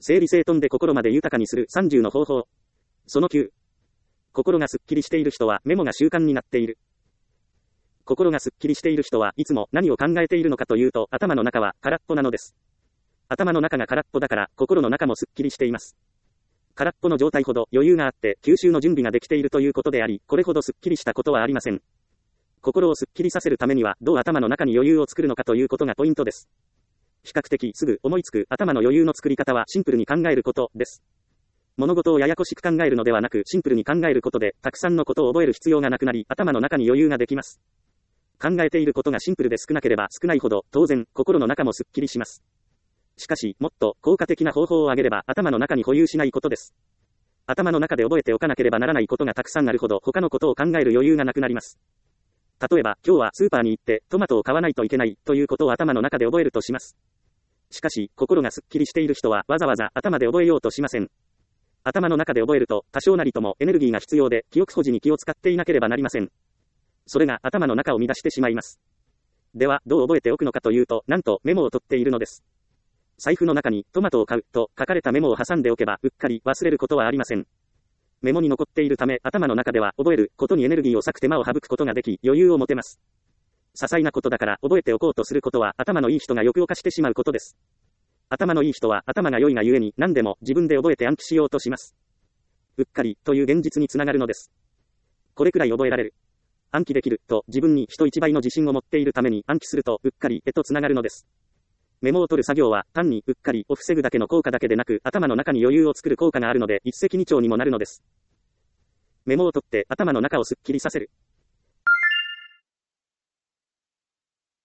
整理整頓で心まで豊かにする30の方法。その9。心がすっきりしている人はメモが習慣になっている。心がすっきりしている人はいつも何を考えているのかというと、頭の中は空っぽなのです。頭の中が空っぽだから心の中もすっきりしています。空っぽの状態ほど余裕があって吸収の準備ができているということであり、これほどすっきりしたことはありません。心をすっきりさせるためにはどう頭の中に余裕を作るのかということがポイントです。比較的すぐ思いつく頭の余裕の作り方はシンプルに考えることです。物事をややこしく考えるのではなくシンプルに考えることでたくさんのことを覚える必要がなくなり頭の中に余裕ができます。考えていることがシンプルで少なければ少ないほど当然心の中もすっきりします。しかしもっと効果的な方法を挙げれば頭の中に保有しないことです。頭の中で覚えておかなければならないことがたくさんあるほど他のことを考える余裕がなくなります。例えば今日はスーパーに行ってトマトを買わないといけないということを頭の中で覚えるとします。しかし心がすっきりしている人はわざわざ頭で覚えようとしません。頭の中で覚えると多少なりともエネルギーが必要で記憶保持に気を使っていなければなりません。それが頭の中を乱してしまいます。ではどう覚えておくのかというと、なんとメモを取っているのです。財布の中にトマトを買うと書かれたメモを挟んでおけばうっかり忘れることはありません。メモに残っているため頭の中では覚えることにエネルギーを割く手間を省くことができ余裕を持てます。些細なことだから覚えておこうとすることは頭のいい人が欲を犯してしまうことです。頭のいい人は頭が良いがゆえに何でも自分で覚えて暗記しようとします。うっかりという現実につながるのです。これくらい覚えられる、暗記できると自分に人一倍の自信を持っているために暗記するとうっかりへとつながるのです。メモを取る作業は単にうっかりを防ぐだけの効果だけでなく頭の中に余裕を作る効果があるので一石二鳥にもなるのです。メモを取って頭の中をすっきりさせる。